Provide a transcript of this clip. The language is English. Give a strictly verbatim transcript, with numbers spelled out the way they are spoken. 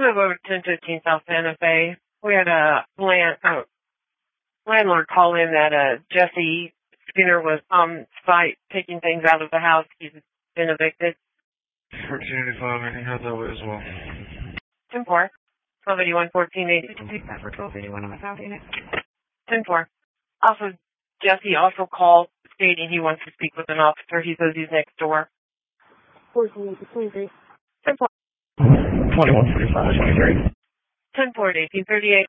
move over to ten fifteen South Santa Fe. We had a land, uh, landlord call in that uh, Jesse Skinner was on site taking things out of the house. He's been evicted. fourteen eighty-five, I can have that way as well. ten four. twelve eighty-one, fourteen eighty. Take that for twelve eighty-one on the South Unit. ten four. Also, Jesse also called stating he wants to speak with an officer. He says he's next door. fourteen eighty-three. ten four. twenty-one forty-five, twenty-three. ten four to eighteen thirty-eight.